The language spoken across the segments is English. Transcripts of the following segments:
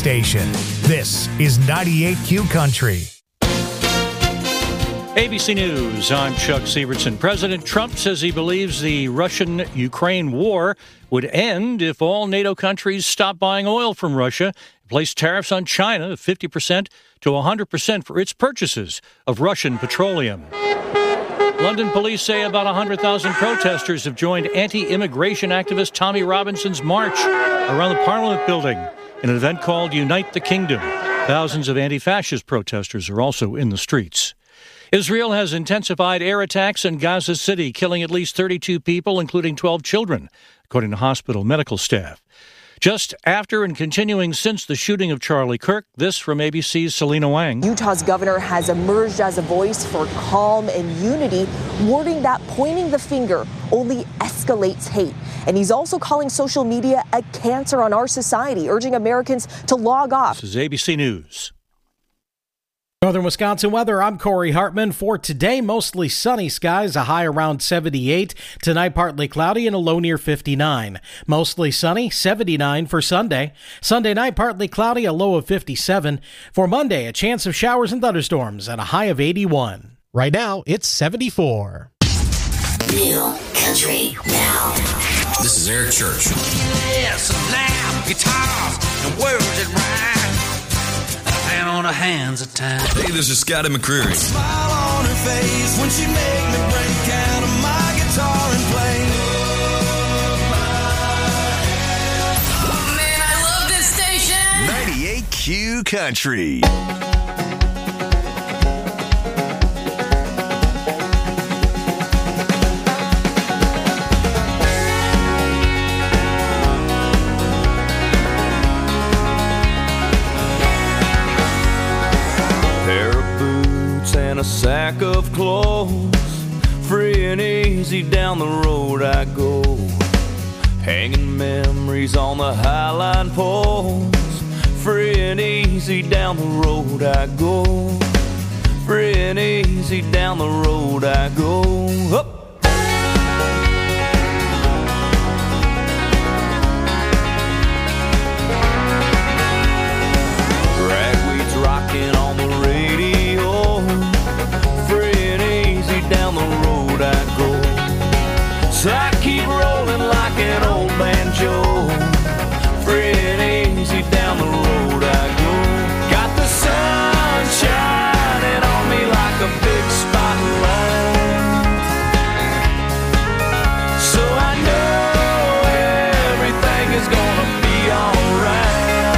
station. This is 98Q Country. ABC News, I'm Chuck Sievertson. President Trump says he believes the Russian-Ukraine war would end if all NATO countries stop buying oil from Russia and place tariffs on China of 50% to 100% for its purchases of Russian petroleum. London police say about 100,000 protesters have joined anti-immigration activist Tommy Robinson's march around the Parliament building in an event called Unite the Kingdom. Thousands of anti-fascist protesters are also in the streets. Israel has intensified air attacks in Gaza City, killing at least 32 people, including 12 children, according to hospital medical staff. Just after and continuing since the shooting of Charlie Kirk, this from ABC's Selena Wang. Utah's governor has emerged as a voice for calm and unity, warning that pointing the finger only escalates hate. And he's also calling social media a cancer on our society, urging Americans to log off. This is ABC News. Northern Wisconsin weather, I'm Corey Hartman. For today, mostly sunny skies, a high around 78. Tonight, partly cloudy and a low near 59. Mostly sunny, 79 for Sunday. Sunday night, partly cloudy, a low of 57. For Monday, a chance of showers and thunderstorms and a high of 81. Right now, it's 74. New Country Now. This is Eric Church. Yes, loud guitars and words that rhyme. On her hands at time. Hey, this is Scotty McCreery. Smile on her face when she make me break out of my guitar and play. Oh man, I love this station. 98Q Country. And a sack of clothes, free and easy down the road I go, hanging memories on the highline poles. Free and easy down the road I go, free and easy down the road I go. Up. Ragweed's rocking on the radio. Down the road I go, so I keep rolling like an old banjo. Free and easy down the road I go. Got the sun shining on me like a big spotlight, so I know everything is gonna be alright.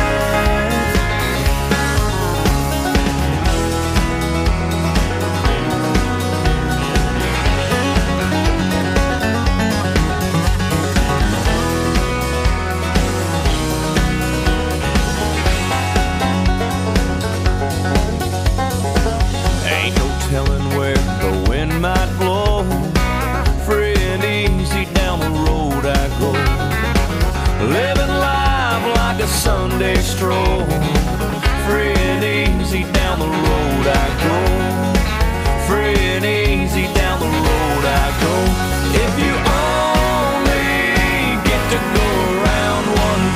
Might blow. Free and easy down the road I go, living life like a Sunday stroll. Free and easy down the road I go, free and easy down the road I go. If you only get to go around one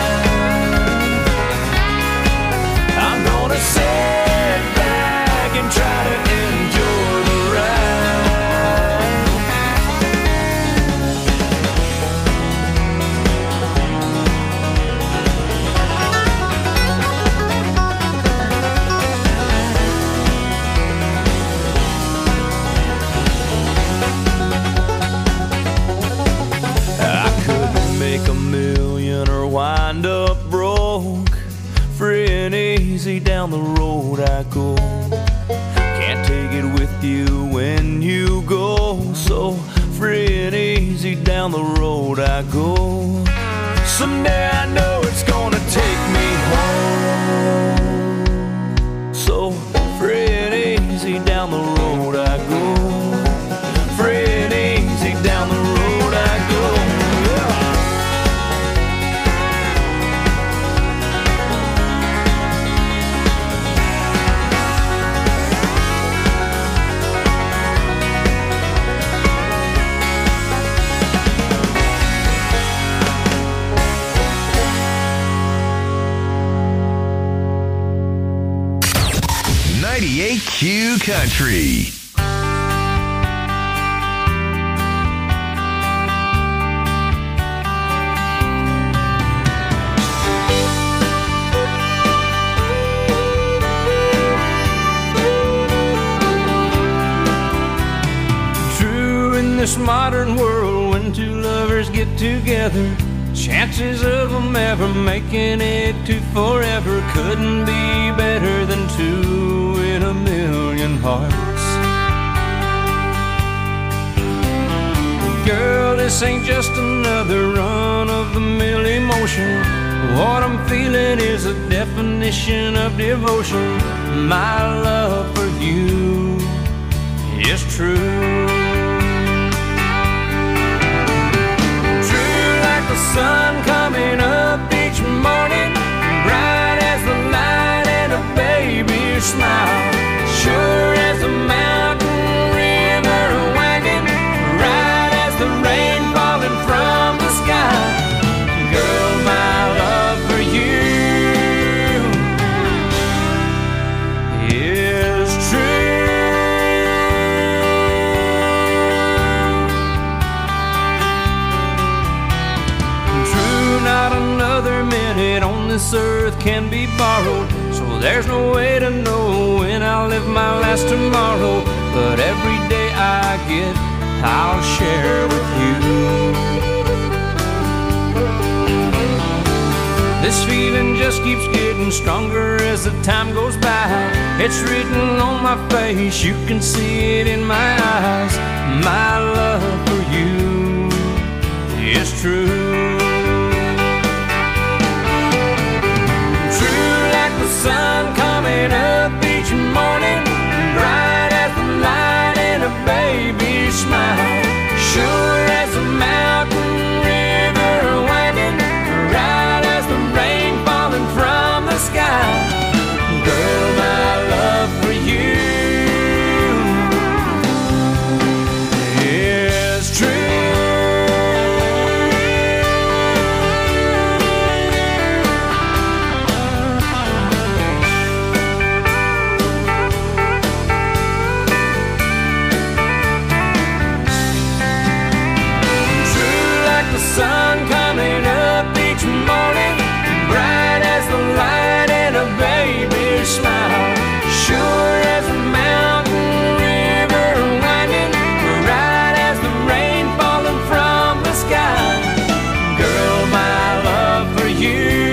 time, I'm gonna sit back and try to enjoy the ride. Wind up broke, free and easy down the road I go. Can't take it with you when you go, so free and easy down the road I go. Someday I know it's gonna take me home, so free and easy down the road I go. Free and easy down the road I go. 98Q Country. This modern world, when two lovers get together, chances of them ever making it to forever couldn't be better than two in a million hearts. Girl, this ain't just another run-of-the-mill emotion. What I'm feeling is a definition of devotion. My love for you is true. The sun coming up each morning, bright as the light and a baby's smile, sure as a mountain river winding, right as the rain falling from the sky. Girl, my love for you is true. Not another minute on this earth can be borrowed, so there's no way to know when I'll live my last tomorrow. But every day I get, I'll share with you. This feeling just keeps getting stronger as the time goes by. It's written on my face, you can see it in my eyes. My love for you is true. The sun coming up each morning, bright as the light and a baby's smile, sure as a mountain river winding, right as the rain falling from the sky. Girl, my love for you is true. Sun coming up each morning, bright as the light and a baby's smile, sure as a mountain river winding, right as the rain falling from the sky. Girl, my love for you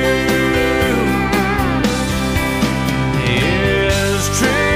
is true.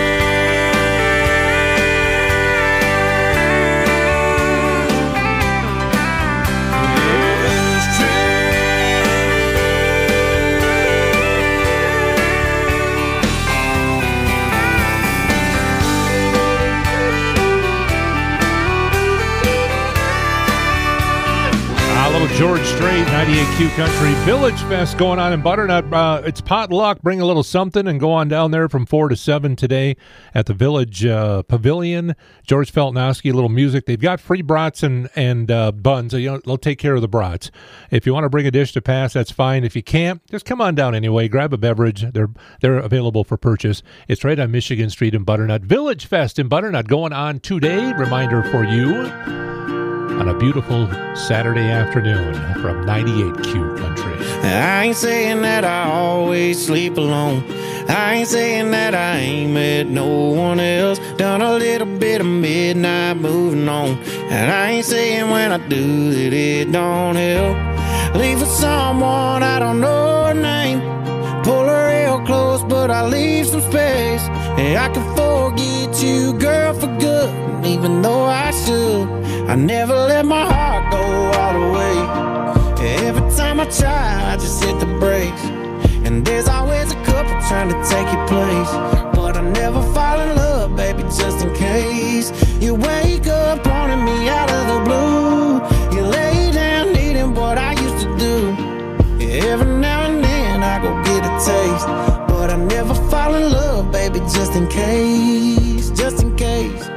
George Strait, 98Q Country. Village Fest going on in Butternut. It's potluck. Bring a little something and go on down there from 4 to 7 today at the Village Pavilion. George Feltnowski, a little music. They've got free brats and buns. So, they'll take care of the brats. If you want to bring a dish to pass, that's fine. If you can't, just come on down anyway. Grab a beverage. They're available for purchase. It's right on Michigan Street in Butternut. Village Fest in Butternut going on today. Reminder for you on a beautiful Saturday afternoon from 98Q Country. I ain't saying that I always sleep alone. I ain't saying that I ain't met no one else. Done a little bit of midnight moving on. And I ain't saying when I do that it don't help. Leave with someone I don't know her name. Pull her real close, but I leave some space. And I can forget you, girl, for good. Even though I should, I never let my heart go all the way. Every time I try, I just hit the brakes. And there's always a couple trying to take your place. But I never fall in love, baby, just in case. You wake up wanting me out of the blue. You lay down needing what I used to do. Every now and then I go get a taste. But I never fall in love, baby, just in case. Just in case.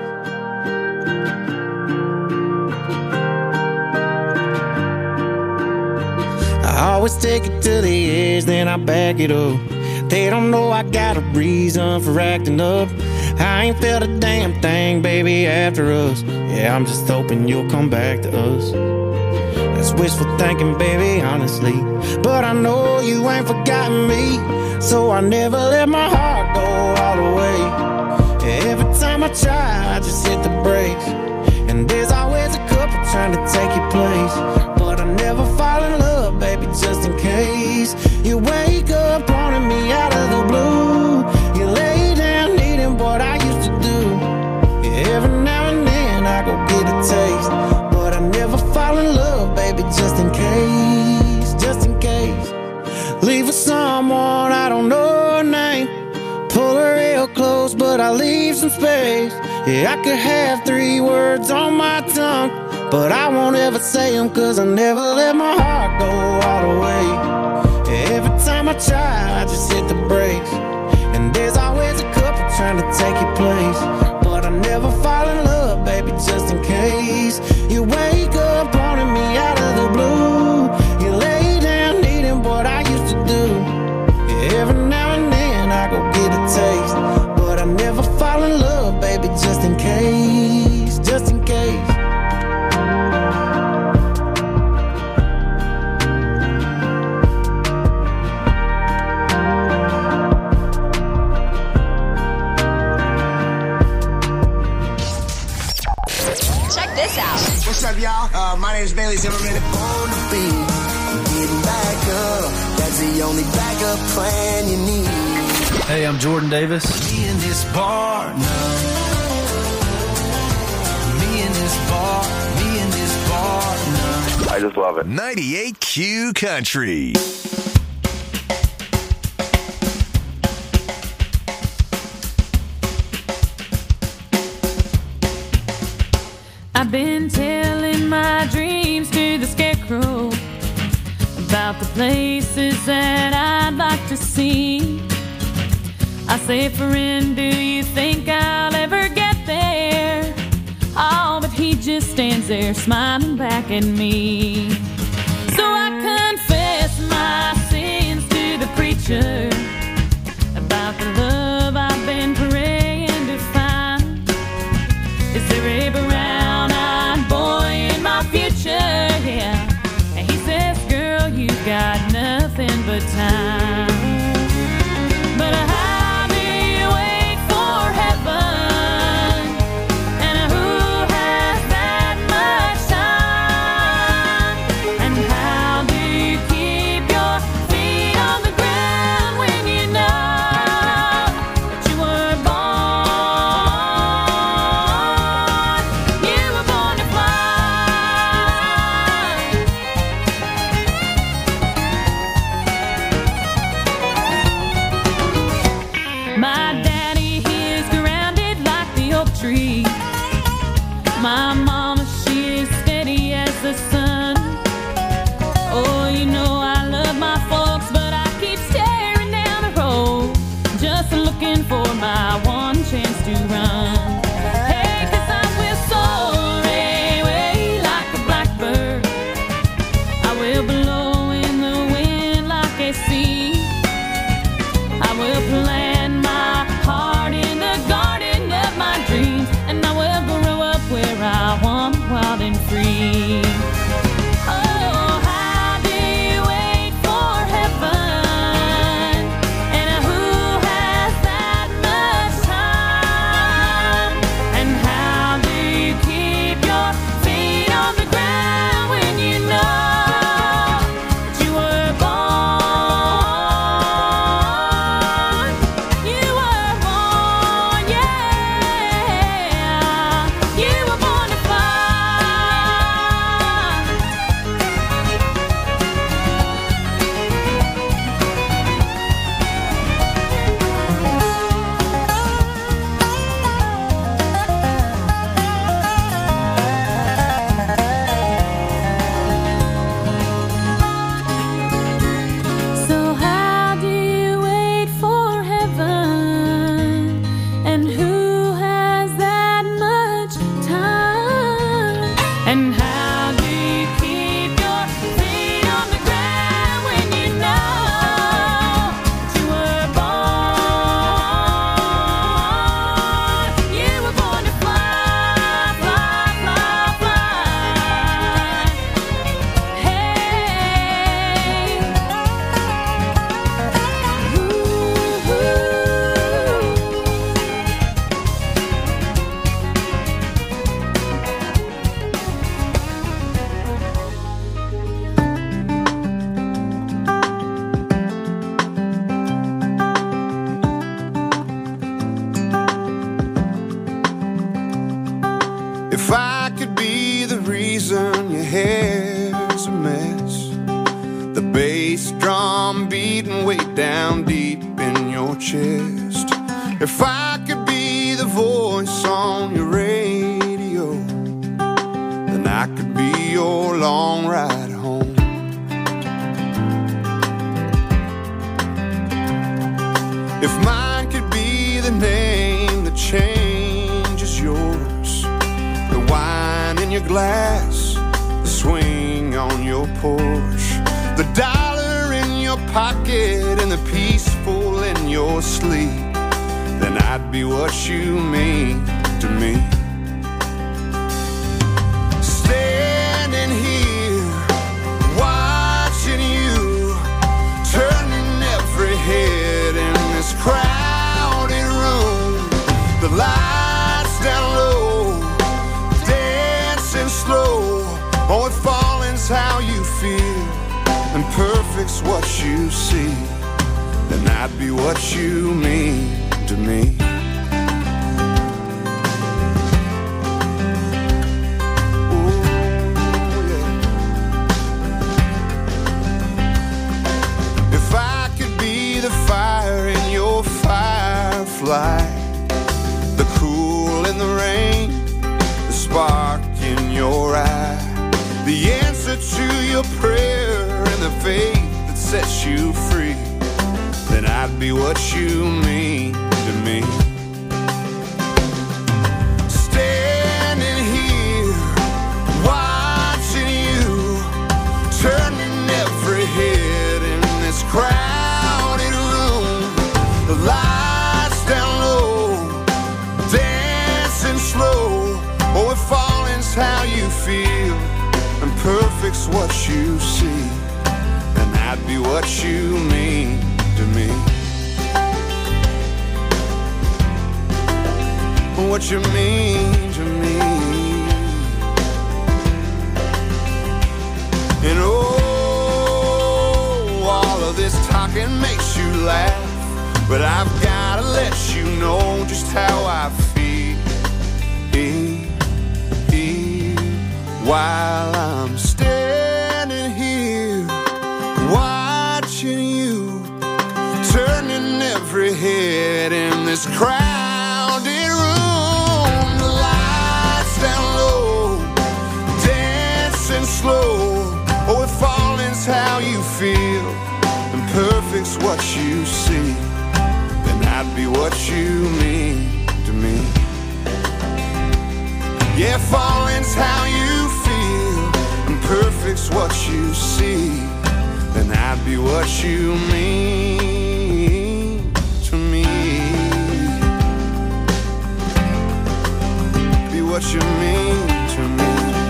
I always take it to the edge, then I back it up. They don't know I got a reason for acting up. I ain't felt a damn thing, baby, after us. Yeah, I'm just hoping you'll come back to us. That's wishful thinking, baby, honestly. But I know you ain't forgotten me, so I never let my heart go all the way. Every time I try, I just hit the brakes. And there's always a couple trying to take your place. But I never fall in love, baby, just in case. You wake up wanting me out of the blue. You lay down needing what I used to do. Every now and then I go get a taste. But I never fall in love, baby, just in case. Just in case. Leave with someone I don't know her name. Pull her real close, but I leave some space. Yeah, I could have 3 words on my tongue, but I won't ever say them, cause I never let my heart go all the way. Every time I try, I just hit the brakes. And there's always a couple trying to take your place. But I never fall in love, baby, just in case. You wake up wanting me out of the blue. You lay down needing what I used to do. Every now and then I go get a taste. But I never fall in love, baby, just in case. Just in case. Check this out. What's up, y'all? My name is Bailey Zimmerman. On the beat, getting back up. That's the only backup plan you need. Hey, I'm Jordan Davis. Me in this bar now. Me in this bar. Me in this bar now. I just love it. 98Q Country. I've been telling my dreams to the scarecrow about the places that I'd like to see. I say, friend, do you think I'll ever get there? Oh, but he just stands there smiling back at me. So I confess my sins to the preacher about the love I've been praying to find. Is there a brown-eyed boy in my future? Yeah. And he says, girl, you got nothing but time. But I'll be waiting for heaven, and who has that much time? down deep in your chest. If I could be the voice on your radio, then I could be your long ride home. If mine could be the name that changes yours, the wine in your glass, the swing on your porch, the dollar in your pocket and the peaceful in your sleep, then I'd be what you mean to me. Standing here, watching you, turning every head in this crowded room. The lights down low, dancing slow. Oh, if falling's how you feel and perfect's what you see, then I'd be what you mean to me. Ooh, yeah. If I could be the fire in your firefly, the cool in the rain, the spark in your eye, the answer to your prayer and the faith that sets you free, then I'd be what you mean to me. Standing here, watching you, turning every head in this crowded room. The lights down low, dancing slow. Oh, if falling's how you feel and perfect's what you see, then I'd be what you mean to me. What you mean to me. And oh, all of this talking makes you laugh, but I've gotta let you know just how I feel while I'm standing here watching you, turning every head in this crowded room. The lights down low, dancing slow. Oh, if falling's how you feel and perfect's what you see, then I'd be what you mean to me. Yeah, falling's how you feel and perfect's what you see, then I'd be what you mean to me. Be what you mean to me.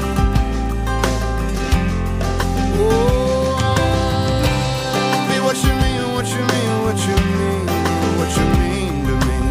Oh, be what you mean, what you mean, what you mean, what you mean to me.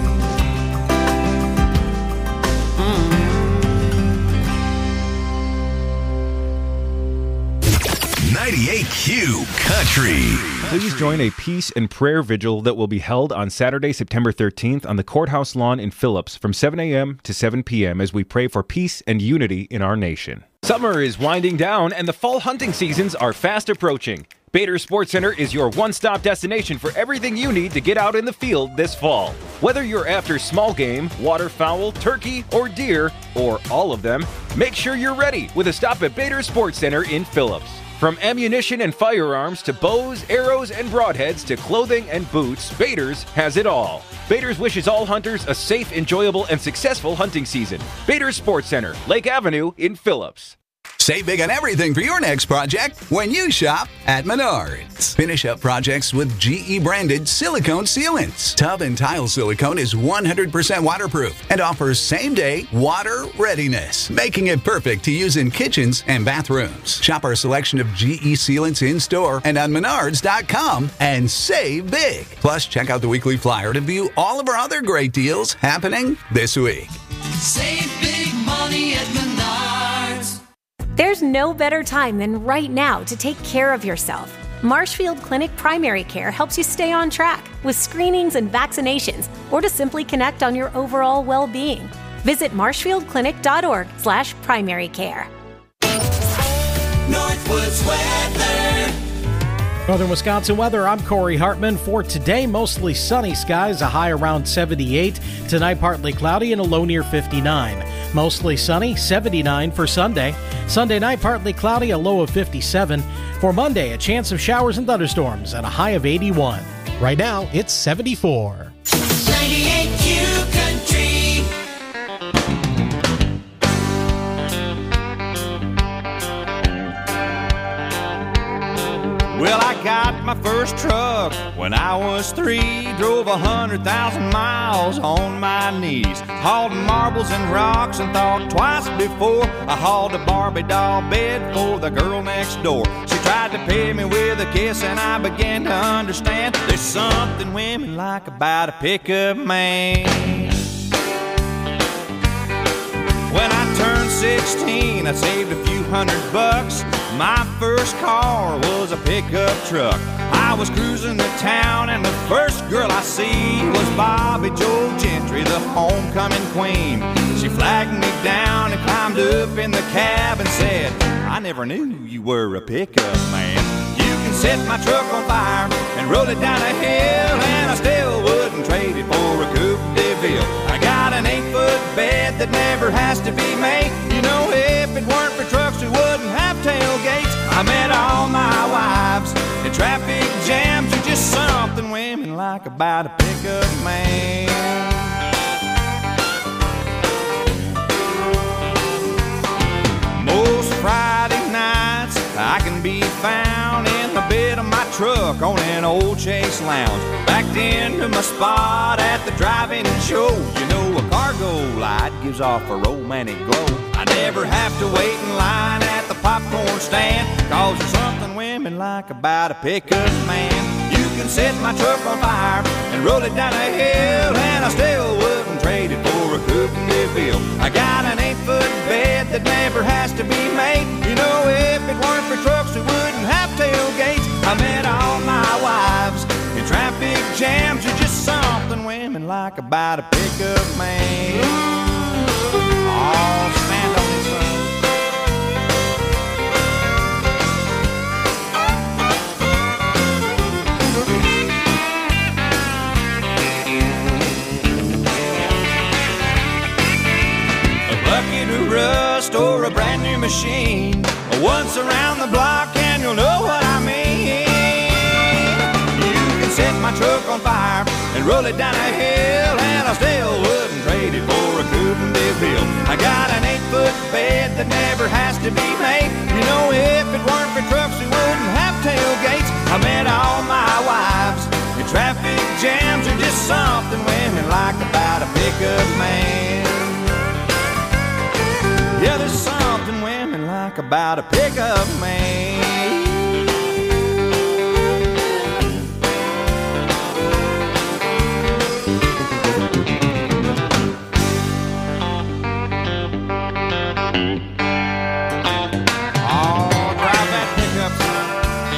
98Q Country. Please join a peace and prayer vigil that will be held on Saturday, September 13th on the courthouse lawn in Phillips from 7 a.m. to 7 p.m. as we pray for peace and unity in our nation. Summer is winding down and the fall hunting seasons are fast approaching. Bader Sports Center is your one-stop destination for everything you need to get out in the field this fall. Whether you're after small game, waterfowl, turkey, or deer, or all of them, make sure you're ready with a stop at Bader Sports Center in Phillips. From ammunition and firearms to bows, arrows, and broadheads to clothing and boots, Bader's has it all. Bader's wishes all hunters a safe, enjoyable, and successful hunting season. Bader Sports Center, Lake Avenue in Phillips. Save big on everything for your next project when you shop at Menards. Finish up projects with GE-branded silicone sealants. Tub and tile silicone is 100% waterproof and offers same-day water readiness, making it perfect to use in kitchens and bathrooms. Shop our selection of GE sealants in-store and on Menards.com and save big. Plus, check out the weekly flyer to view all of our other great deals happening this week. Save big money at Menards. There's no better time than right now to take care of yourself. Marshfield Clinic Primary Care helps you stay on track with screenings and vaccinations, or to simply connect on your overall well-being. Visit marshfieldclinic.org/primary care. Northwoods weather. Northern Wisconsin weather, I'm Corey Hartman. For today, mostly sunny skies, a high around 78. Tonight, partly cloudy and a low near 59. Mostly sunny, 79 for Sunday. Sunday night, partly cloudy, a low of 57. For Monday, a chance of showers and thunderstorms and a high of 81. Right now, it's 74. 98Q Country. Well, I got my first truck when I was 3. Drove 100,000 miles on my knees. Hauled marbles and rocks and thought twice before I hauled a Barbie doll bed for the girl next door. She tried to pay me with a kiss and I began to understand there's something women like about a pickup man. When I turned 16, I saved a few $100. My first car was a pickup truck. I was cruising the town and the first girl I see was Bobby Joe Gentry, the homecoming queen. She flagged me down and climbed up in the cab and said, I never knew you were a pickup man. You can set my truck on fire and roll it down a hill, and I still wouldn't trade it for a Coupe de Ville. I got an 8-foot bed that never has to be made. You know, if it weren't for trucks, we wouldn't have tailgates. I met all my wives in traffic jams. You're just something women like about a pickup man. Most Friday nights I can be found in the bed of my truck on an old Chase Lounge, backed into my spot at the drive-in show. You know, a cargo light gives off a romantic glow. I never have to wait in line at the popcorn stand, cause there's something women like about a pickup man. You can set my truck on fire and roll it down a hill, and I still wouldn't trade it for a Coupe de Ville. I got an 8-foot bed that never has to be made. You know, if it weren't for trucks, we wouldn't have tailgates. I met all my wives in traffic jams. You're just something women like about a pickup man. Oh, stand on this side. Bucket of rust or a brand new machine, once around the block and you'll know what I mean. You can set my truck on fire and roll it down a hill, and I still wouldn't trade it for a Coupe de Ville. I got an 8-foot bed that never has to be made. You know, if it weren't for trucks, we wouldn't have tailgates. I met all my wives in traffic jams. Are just something women like about a pickup man. Yeah, there's something women like about a pickup man. Oh, drive that pickup, son.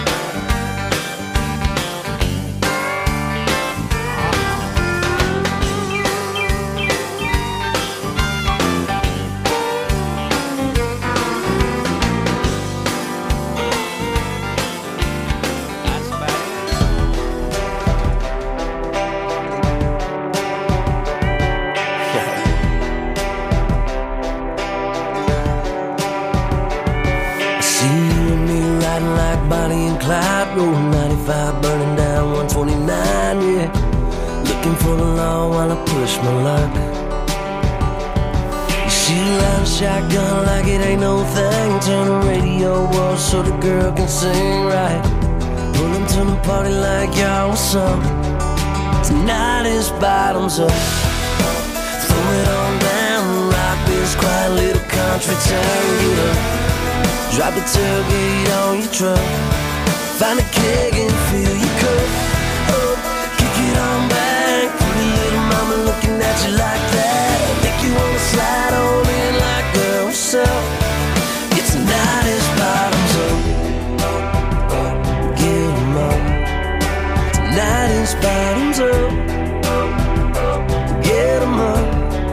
Rolling 95, burning down 129, yeah. Looking for the law while I push my luck. You shoot out a shotgun like it ain't no thing. Turn the radio off so the girl can sing right. Pull them to the party like y'all was something. Tonight is bottoms up. Throw it on down, rock this quiet little country town. Get up, drop the tailgate on your truck. Find a keg and fill your cup up. Kick it on back. Pretty little mama looking at you like that. Think you wanna slide on in like girl herself. It's tonight is bottoms up. Get 'em up. Tonight is bottoms up. Get 'em up.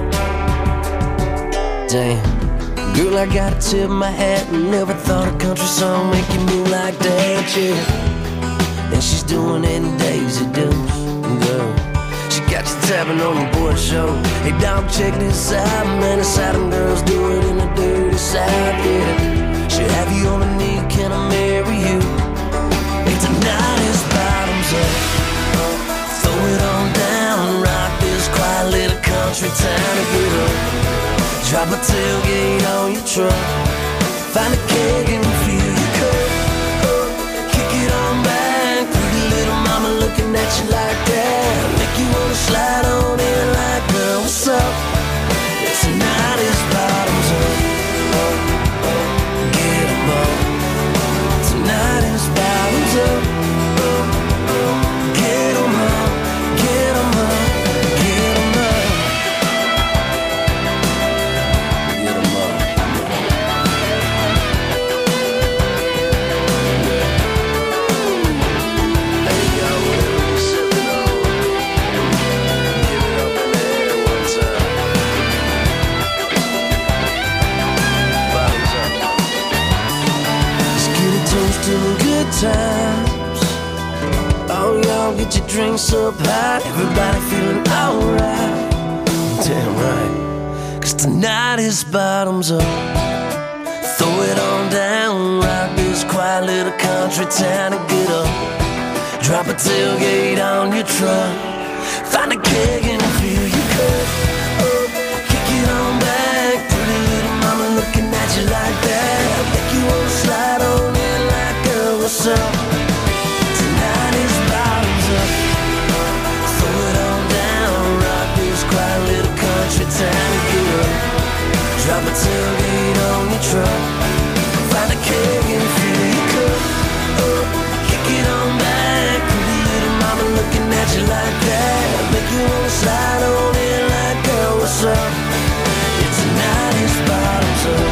Damn. Girl, I gotta tip my hat. Never thought a country song make you move like that, yeah. and she's doing any Daisy Dukes. Girl, she got you tapping on your board show. Hey dog, check this out, man, it's how them girls do it in the dirty South, yeah. She'll have you on a knee, can I marry you? Hey, tonight is bottoms up. Throw it on down, rock this quiet little country town to get up. Drop a tailgate on your truck, find a keg and fill your cup. Kick it on back, pretty little mama looking at you like that. Make you wanna slide on in like, girl, what's up? Yeah, tonight is bottoms up. Get 'em up. Tonight is bottoms up. Get 'em up, get 'em up, get 'em up. Get 'em up. Hey, y'all, whatever you're sipping on, give it up in the air one time. Bottoms up. Let's get a toast to the good times. Oh, y'all get your drinks up high. Everybody feeling alright. Damn right. 'Cause tonight is bottoms up. Throw it on down. Rock this quiet little country town and get up. Drop a tailgate on your truck. Find a keg and fill your cup. Kick it on back. Pretty little mama looking at you like that. Make you wanna slide on in like, girl, what's up? Tonight is bottoms up. Throw it on down. Rock this quiet little country town and get up. Drop a tailgate on your truck. Find a keg and fill your cup. Kick it on back. Pretty little mama looking at you like that. Make you wanna slide on in like, girl, what's up? Yeah, tonight is bottoms up.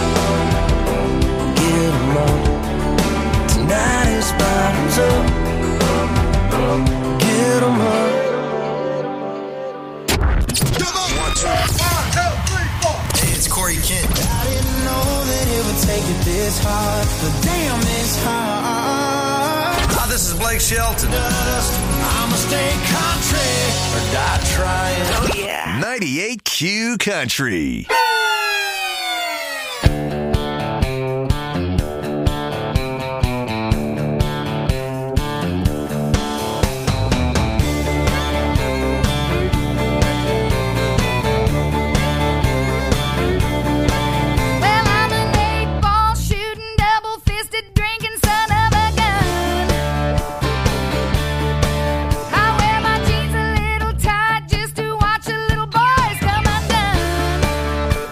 Get 'em up. Tonight is bottoms up. Get 'em up. Hey, it's Corey Kent. I didn't know that it would take it this hard, but damn, it's hard. Hi, this is Blake Shelton. I'ma stay country or die trying. Oh, yeah. 98Q Country. Well, I'm an 8-ball shooting, double-fisted drinking son of a gun. I wear my jeans a little tight just to watch the little boys come undone.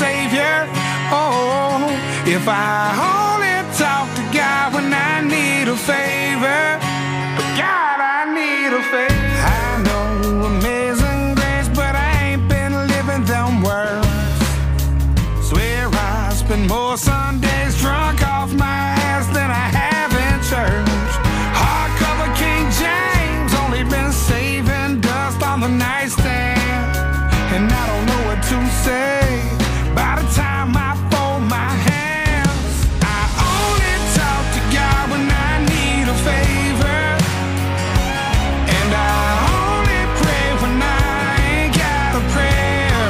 Savior. Oh, if I only talk to God when I need a favor. God, I need a favor. I know amazing grace, but I ain't been living them words. Swear I spend more Sundays drunk off my ass than I have in church. Hardcover King James, only been saving dust on the nightstand. And I don't know what to say by the time I fold my hands. I only talk to God when I need a favor. And I only pray when I ain't got a prayer.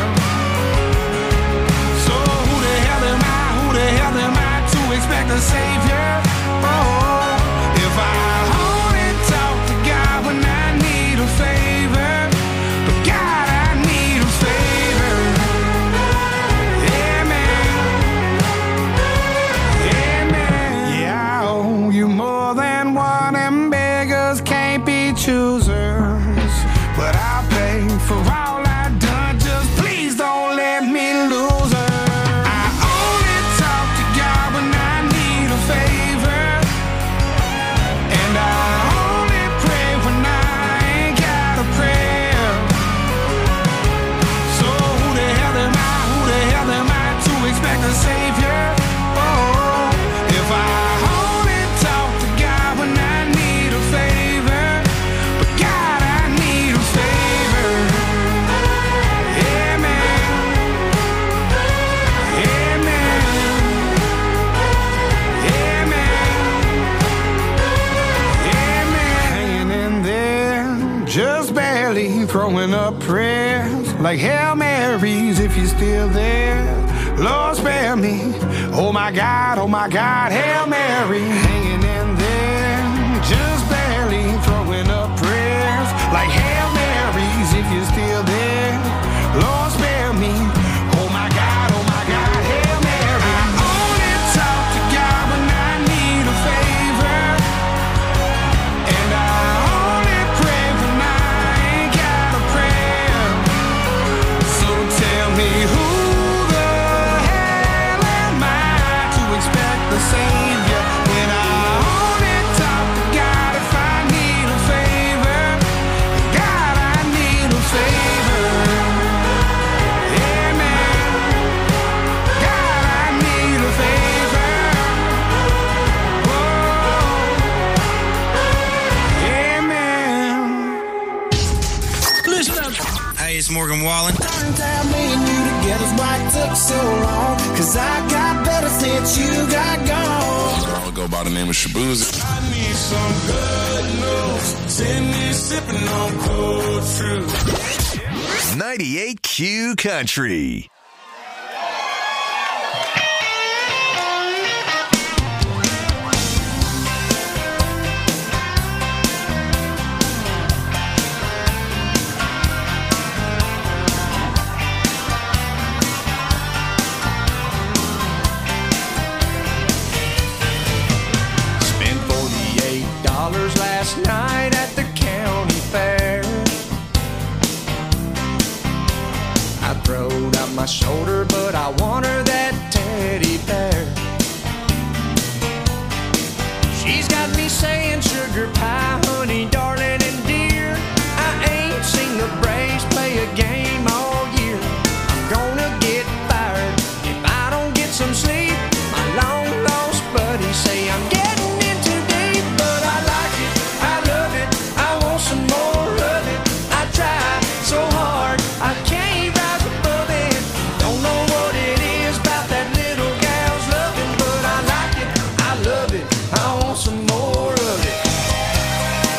So who the hell am I to expect a savior? Oh, if I only talk to God when I need a favor. But God, I need a favor. Amen. Yeah, I owe you more than one, and beggars can't be choosers. But I'll pay for all I've done, just please don't let me lose her. I only talk to God when I need a favor. And I only pray when I ain't got a prayer. So who the hell am I to expect a savior? Oh, if I only talk to God when I need a favor. But God, I need a favor. Amen. Amen. Amen. Hanging in there, just barely throwing up prayers like Hail Marys if you're still there. Lord, spare me. Oh my God, Hail Mary. Hanging in there, just barely throwing up prayers like Hail Marys if you're still there. Lord, spare me. Oh my God, Hail Mary. I only talk to God when I need a favor. And I only pray when I ain't got a prayer. So tell me who the hell am I to expect the Savior when I only talk to God if I need a favor? God, I need a favor. Amen. God, I need a favor. Oh, amen. Listen up. Hey, it's Morgan Wallen. Tell me and you together's why it took so long. Cause I got better since you got gone. I'll go by the name of Shaboozey. I need some good news. Send me sipping on cold fruit. 98Q Country. Spent $48 last night at the county fair. I throwed out my shoulder, but I want her that teddy bear. She's got me saying sugar pie, honey, darling, and dear. I ain't seen the Braves play a game all year. I'm gonna get fired if I don't get some sleep. My long lost buddies say I'm getting in too deep, but I like it, I love it, I want some more of it. I try so hard, I can't rise above it. Don't know what it is about that little gal's loving, but I like it, I love it, I want some more of it.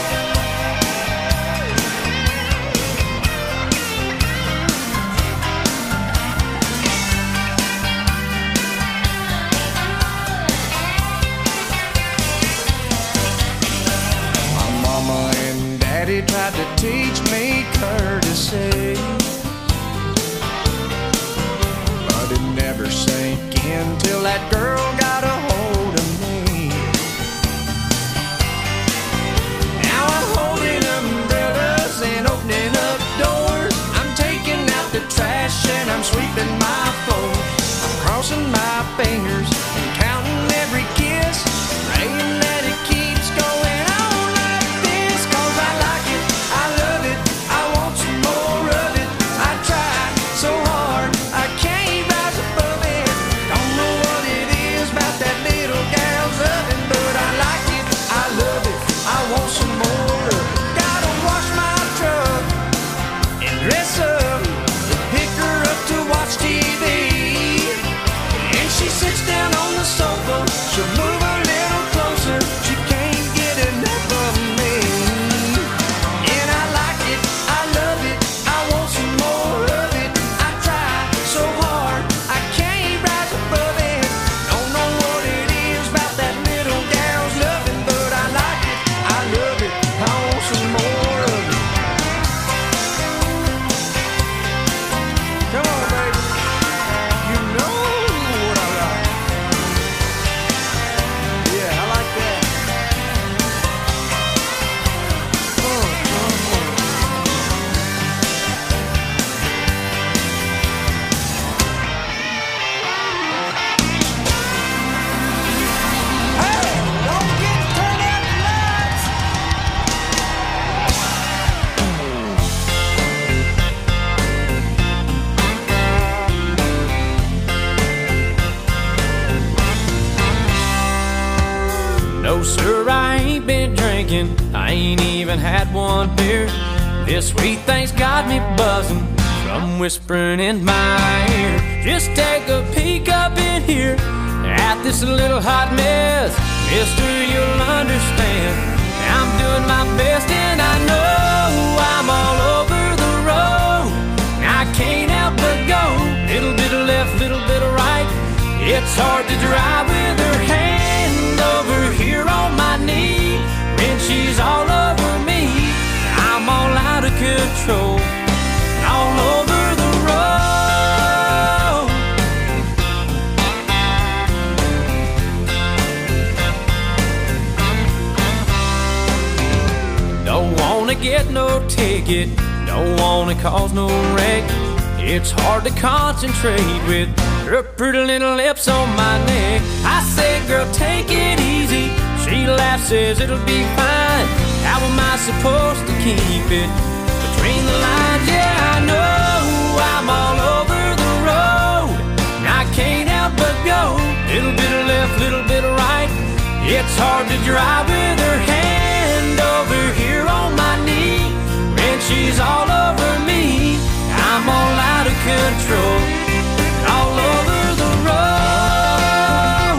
ain't been drinking, I ain't even had one beer. This sweet thing's got me buzzing from whispering in my ear. Just take a peek up in here at this little hot mess. Mister, you'll understand, I'm doing my best and I know I'm all over the road. I can't help but go, little bit of left, little bit of right. It's hard to drive with her hand over here on my knee when she's all over me. I'm all out of control, all over the road. Don't wanna get no ticket, don't wanna cause no wreck. It's hard to concentrate with her pretty little lips on my neck. I say, girl, take it easy. She laughs, says it'll be fine. How am I supposed to keep it between the lines? Yeah, I know I'm all over the road. I can't help but go, little bit of left, little bit of right. It's hard to drive with her hand over here on my knee when she's all over me. I'm all out of control, all over the road.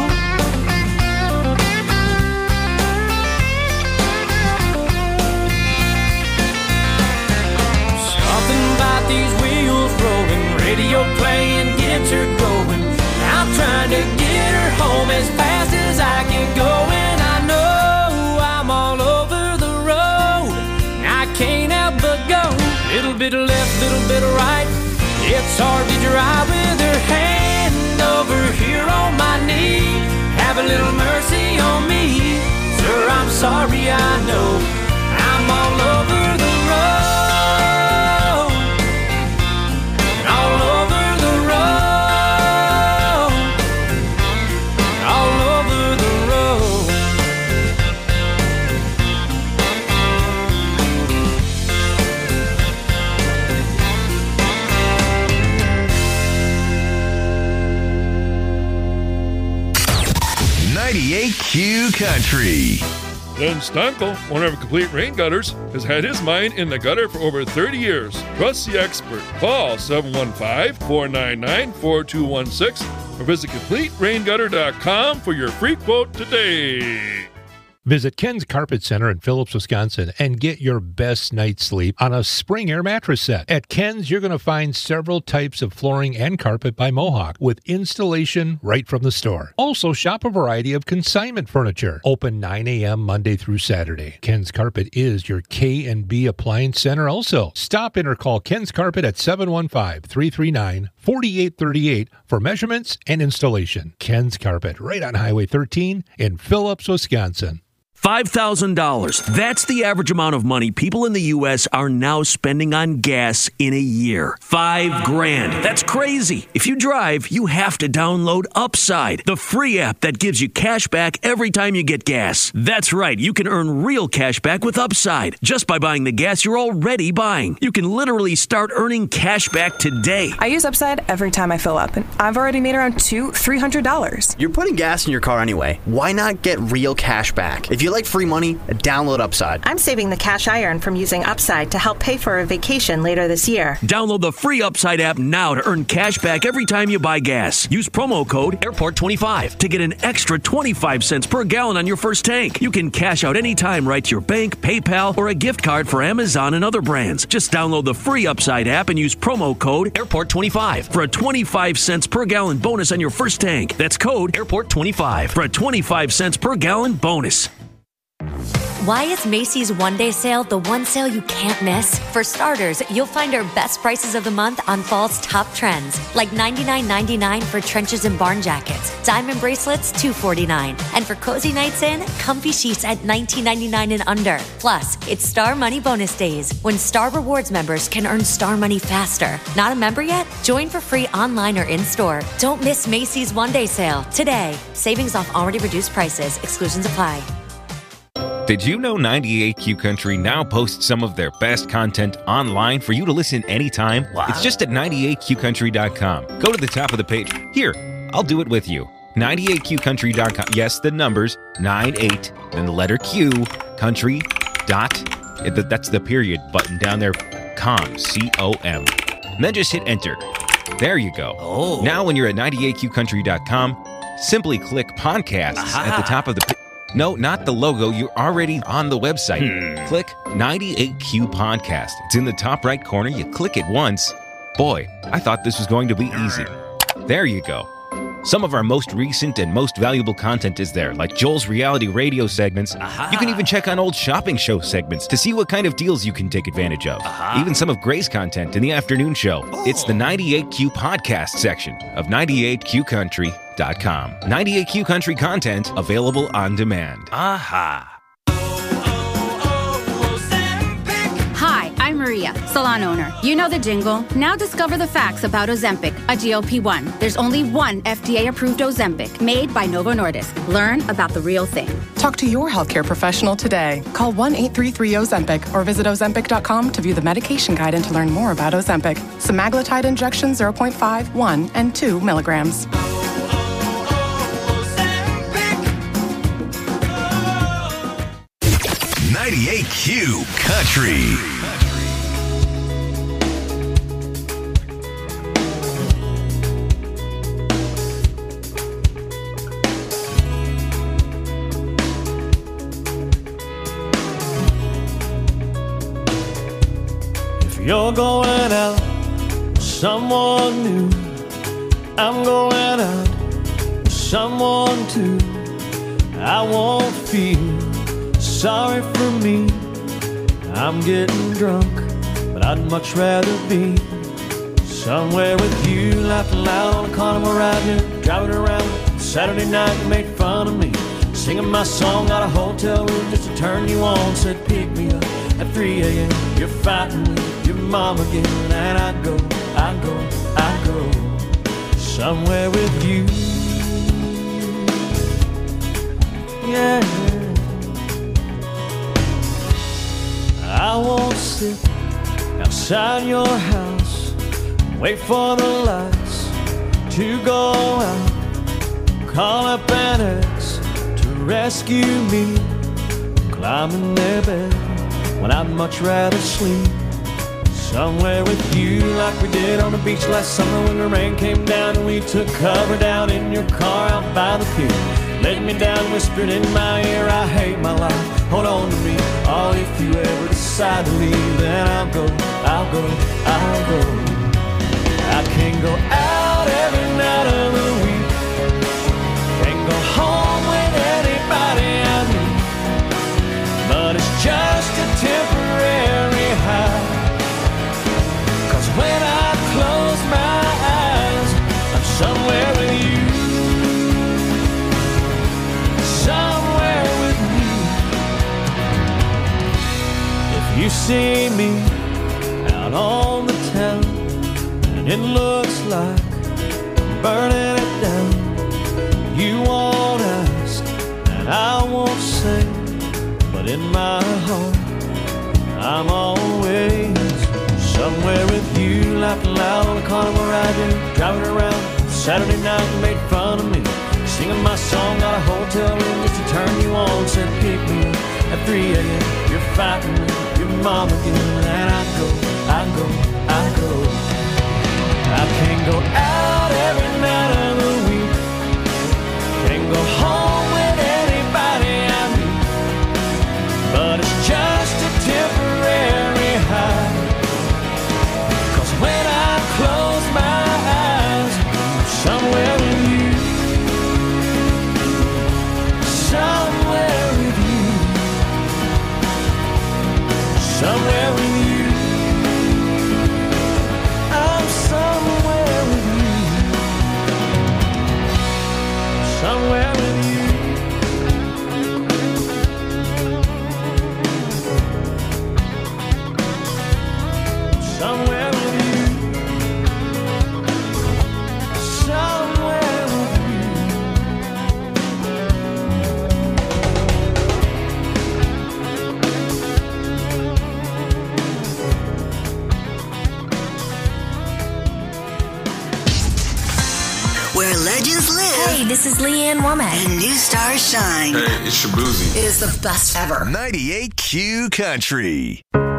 Something about these wheels rolling, radio playing gets her going. I'm trying to get her home as fast as I can go, and I know I'm all over the road. I can't help but go, little bit of left, little bit of right. It's hard to drive with her hand over here on my knee. Have a little mercy on me, sir, I'm sorry, I know I'm all over the road, all over the road, all over the road. Q Country. Len Stankel, owner of Complete Rain Gutters, has had his mine in the gutter for over 30 years. Trust the expert. Call 715-499-4216 or visit CompleteRainGutter.com for your free quote today. Visit Ken's Carpet Center in Phillips, Wisconsin, and get your best night's sleep on a spring air mattress set. At Ken's, you're going to find several types of flooring and carpet by Mohawk with installation right from the store. Also, shop a variety of consignment furniture. Open 9 a.m. Monday through Saturday. Ken's Carpet is your K&B appliance center also. Stop in or call Ken's Carpet at 715-339-4838 for measurements and installation. Ken's Carpet, right on Highway 13 in Phillips, Wisconsin. $5,000. That's the average amount of money people in the U.S. are now spending on gas in a year. $5,000. That's crazy. If you drive, you have to download Upside, the free app that gives you cash back every time you get gas. That's right. You can earn real cash back with Upside just by buying the gas you're already buying. You can literally start earning cash back today. I use Upside every time I fill up, and I've already made around $200-$300. You're putting gas in your car anyway. Why not get real cash back? If you like free money, download Upside. I'm saving the cash I earn from using Upside to help pay for a vacation later this year. Download the free Upside app now to earn cash back every time you buy gas. Use promo code AIRPORT25 to get an extra 25 cents per gallon on your first tank. You can cash out anytime right to your bank, PayPal, or a gift card for Amazon and other brands. Just download the free Upside app and use promo code AIRPORT25 for a 25 cents per gallon bonus on your first tank. That's code AIRPORT25 for a 25 cents per gallon bonus. Why is Macy's one-day sale the one sale you can't miss? For starters, you'll find our best prices of the month on fall's top trends, like $99.99 for trenches and barn jackets, diamond bracelets $249, and for cozy nights in, comfy sheets at $19.99 and under. Plus, it's Star Money Bonus Days, when Star Rewards members can earn Star Money faster. Not a member yet? Join for free online or in-store. Don't miss Macy's one-day sale today. Savings off already reduced prices. Exclusions apply. Did you know 98Q Country now posts some of their best content online for you to listen anytime? Wow. It's just at 98QCountry.com. Go to the top of the page. Here, I'll do it with you. 98qcountry.com. Yes, the numbers, 98, then the letter Q, country, that's the period button down there, com, C-O-M. And then just hit enter. There you go. Oh. Now when you're at 98qcountry.com, simply click podcasts at the top of the... No, not the logo. You're already on the website. Click 98Q Podcast. It's in the top right corner. You click it once. Boy, I thought this was going to be easy. There you go. Some of our most recent and most valuable content is there, like Joel's reality radio segments. You can even check on old shopping show segments to see what kind of deals you can take advantage of. Even some of Gray's content in the afternoon show. It's the 98Q Podcast section of 98qcountry.com. 98Q Country content available on demand. Hi, I'm Maria, salon owner. You know the jingle. Now discover the facts about Ozempic, a GLP-1. There's only one FDA-approved Ozempic made by Novo Nordisk. Learn about the real thing. Talk to your healthcare professional today. Call 1-833-OZEMPIC or visit Ozempic.com to view the medication guide and to learn more about Ozempic. Semaglutide injection 0.5, 1, and 2 milligrams. 98Q Country. If you're going out with someone new, I'm going out with someone too. I won't feel sorry for me. I'm getting drunk, but I'd much rather be somewhere with you, laughing loud on a carnival ride here, driving around. Saturday night you made fun of me, singing my song out of a hotel room just to turn you on. Said pick me up at 3 a.m. You're fighting with your mom again, and I go somewhere with you. Yeah, I won't sit outside your house, wait for the lights to go out, call up an ex to rescue me, climb in their bed when I'd much rather sleep somewhere with you, like we did on the beach last summer when the rain came down and we took cover down in your car out by the pier. Laid me down, whispered in my ear, I hate my life, hold on to me. Oh, if you ever decide to leave, then I'll go. I can't go out every night of the week, can't go home with anybody I meet, but it's just a temporary high, 'cause when I close my eyes, I'm somewhere with you. Somewhere with you. If you see me out on the town and it looks like I'm burning it down, you won't ask and I won't say, but in my heart I'm always somewhere with you, laughing loud on a carnival ride, driving around. Saturday night you made fun of me, singing my song out of a hotel room just to turn you on. Said pick me up at 3 a.m. You're fighting with your mom again, and I go. I can't go out every night of the week, can't go home with anybody I meet, but it's just a temporary high, 'cause when I close my eyes, I'm somewhere with you. Somewhere with you. Somewhere with you. where legends live. Hey, this is Leanne Womack. And new stars shine. Hey, it's Shabuzi. It is the best ever. 98Q Country.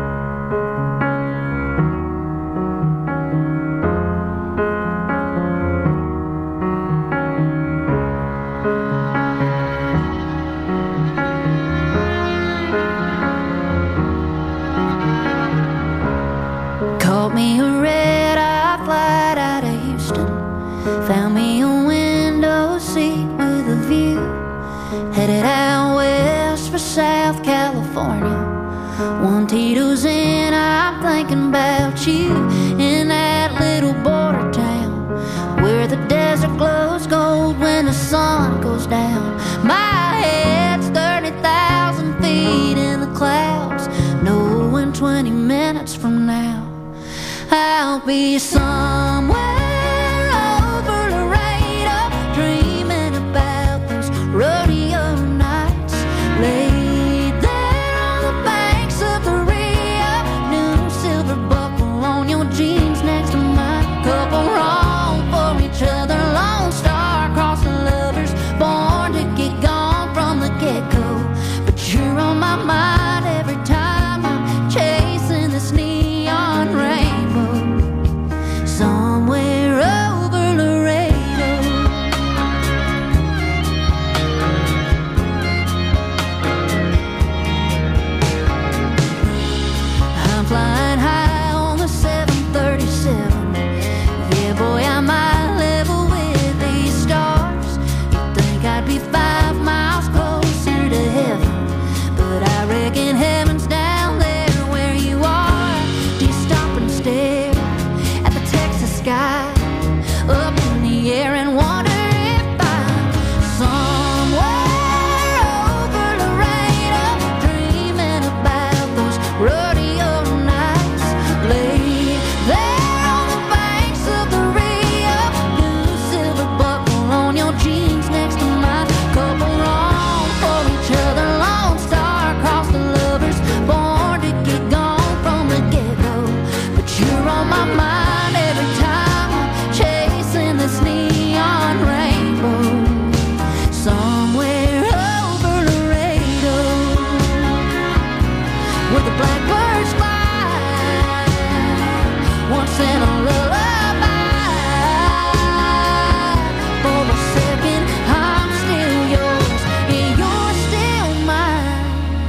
Caught me a red-eye flight out of Houston. Found me a window seat with a view. Headed out west for South California. One Tito's in, I'm thinking about you. In that little border town where the desert glows gold when the sun goes down. My head's 30,000 feet in the clouds, knowing 20 minutes from now I'll be somewhere over Laredo, dreaming about those rodeo nights. Laid there on the banks of the Rio, new silver buckle on your jeans next to mine. Couple wrong for each other, lone star across the lovers, born to get gone from the get-go. But you're on my mind every time I'm chasing this neon rainbow. Somewhere over Laredo. I'm flying high on the 737. Yeah, boy, I might level with these stars. You'd think I'd be 5 miles closer to heaven, but I reckon heaven's down there where you are. Do you stop and stare at the Texas sky up in the air and wonder if I'm somewhere over Laredo, dreaming about those rodeo nights. Laid there on the banks of the Rio, new silver buckle on your jeans next to mine. Couple wrong for each other, lone star across the lovers, born to get gone from the get-go. But you're on my mind every time I'm chasing this neon rainbow. Somewhere over Laredo, where the blackbirds fly, once in a lullaby. For a second I'm still yours, and you're still mine.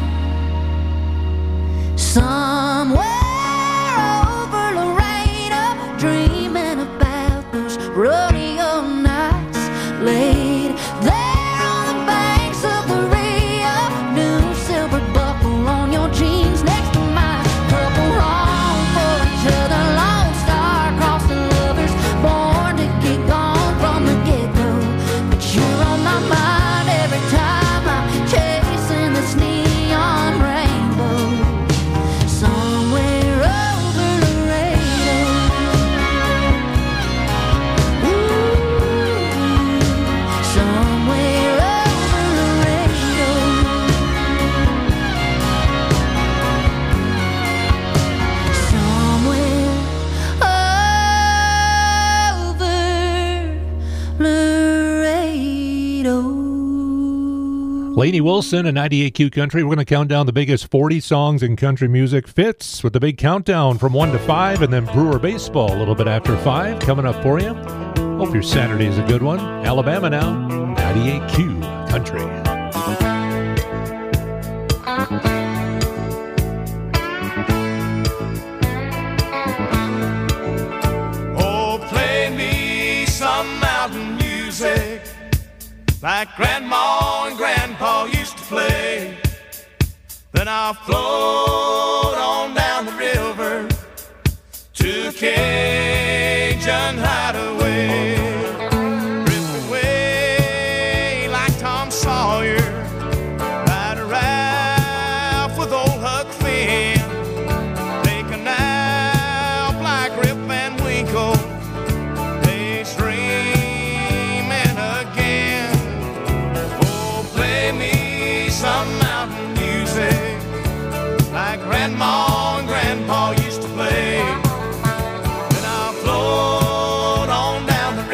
Somewhere over Laredo, dreaming about those rodeo nights. Laid there on the banks of the Rio, new silver buckle on your jeans next to mine. Couple wrong for each other, lone star across the lovers, born to get gone from the get-go. But you're on my mind every time I'm chasing this neon rainbow. Somewhere over Laredo. Somewhere over Laredo. Somewhere over Laredo. Lainey Wilson and 98Q Country. We're going to count down the biggest 40 songs in country music. Fitz with the big countdown from 1 to 5, and then Brewer Baseball a little bit after 5 coming up for you. Hope your Saturday is a good one. Alabama now, 98Q Country. Oh, play me some mountain music like Grandma and Grandpa used to play. Then I'll float on down the river to Cajun Hideaway. Drift away like Tom Sawyer, ride a raft with old Huck Finn, take a nap like Rip Van Winkle, daydreaming again. Oh, play me some mountain music like Grandma and Grandpa used to play. Then I'll float on down the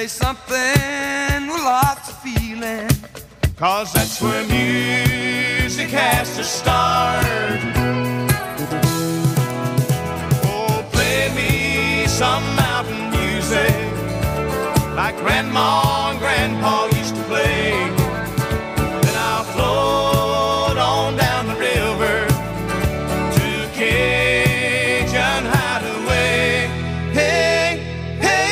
play something with lots of feeling. 'Cause that's where music has to start. Oh, play me some mountain music like Grandma and Grandpa used to play. Then I'll float on down the river to Cajun Hideaway. Hey, hey.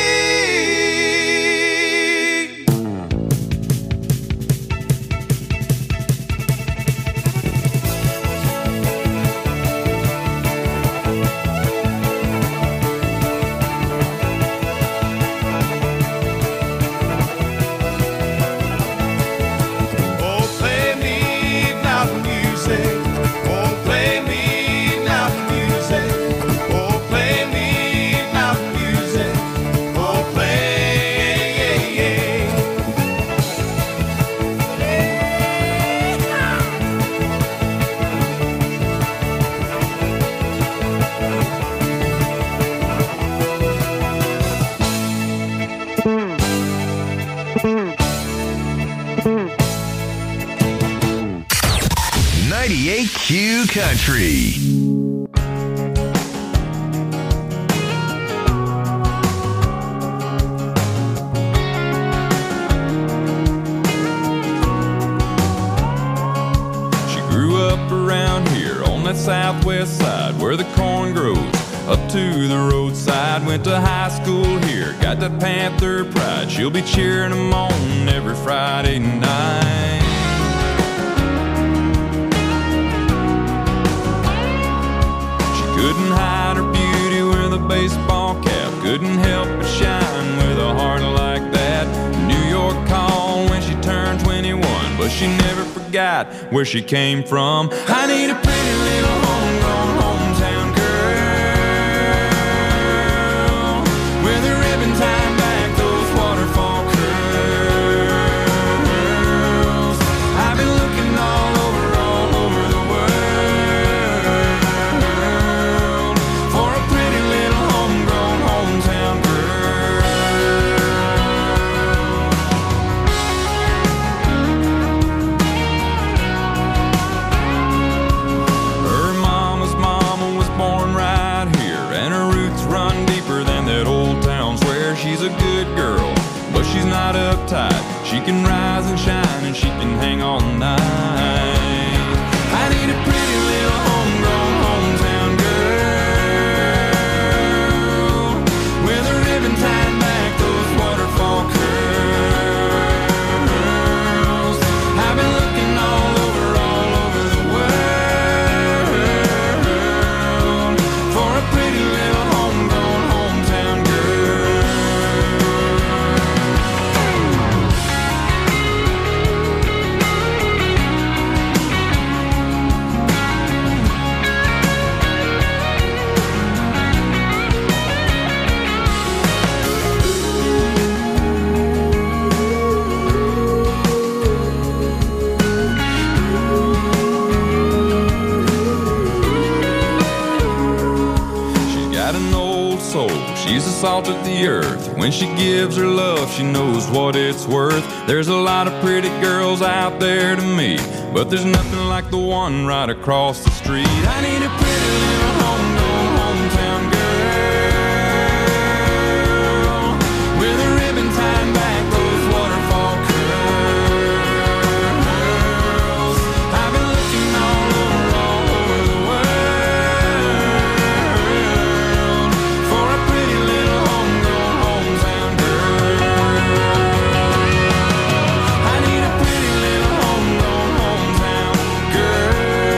98Q Country. That southwest side where the corn grows, up to the roadside. Went to high school here, got that Panther pride. She'll be cheering them on every Friday night. She couldn't hide her beauty with a baseball cap, couldn't help but shine with a heart like that. New York called when she turned 21, but she never forgot where she came from. I need a pretty little homegrown hometown girl with a ribbon tied back those waterfall curls. I've been looking all over the world for a pretty little homegrown hometown She's a good girl, but she's not uptight. She can rise and shine, and she can hang all night. I need a pretty little homegrown hometown girl with a ribbon tied back those waterfall curls. I've been looking all over the world for a pretty little homegrown hometown girl. She's the salt of the earth. When she gives her love, she knows what it's worth. There's a lot of pretty girls out there to meet, but there's nothing like the one right across the street. I need a pretty little homegrown hometown girl with a ribbon tied back those waterfall curls. I've been looking all over the world for a pretty little homegrown hometown girl. I need a pretty little homegrown hometown girl.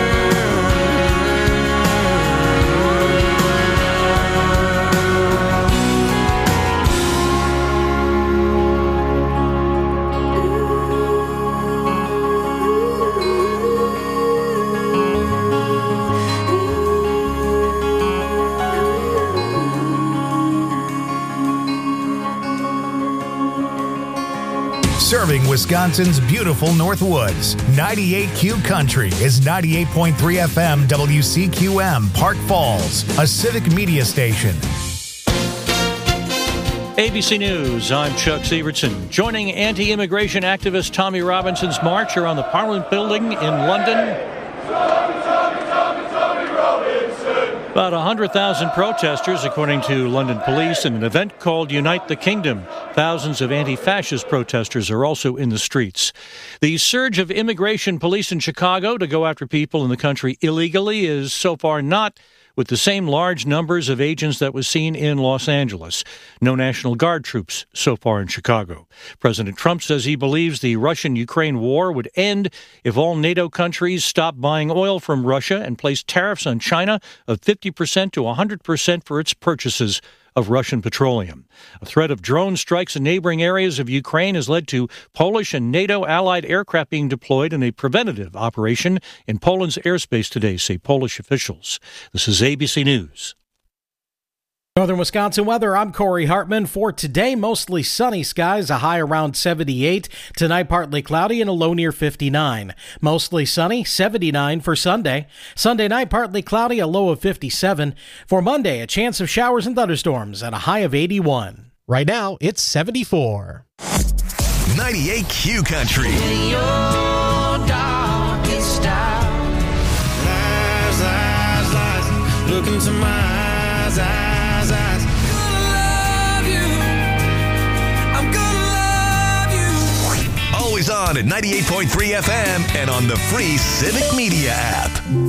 Serving Wisconsin's beautiful Northwoods. 98Q Country is 98.3 FM WCQM, Park Falls, a civic media station. ABC News, I'm Chuck Sievertson. Joining anti-immigration activist Tommy Robinson's march around the Parliament building in London. About 100,000 protesters, according to London police, in an event called Unite the Kingdom. Thousands of anti-fascist protesters are also in the streets. The surge of immigration police in Chicago to go after people in the country illegally is so far not with the same large numbers of agents that was seen in Los Angeles. No National Guard troops so far in Chicago. President Trump says he believes the Russian-Ukraine war would end if all NATO countries stopped buying oil from Russia and placed tariffs on China of 50% to 100% for its purchases of Russian petroleum. A threat of drone strikes in neighboring areas of Ukraine has led to Polish and NATO allied aircraft being deployed in a preventative operation in Poland's airspace today, say Polish officials. This is ABC News. Northern Wisconsin weather, I'm Corey Hartman. For today, mostly sunny skies, a high around 78. Tonight, partly cloudy and a low near 59. Mostly sunny, 79 for Sunday. Sunday night, partly cloudy, a low of 57. For Monday, a chance of showers and thunderstorms at a high of 81. Right now, it's 74. 98Q Country. Lies, look into my eyes. Always on at 98.3 FM and on the free Civic Media app.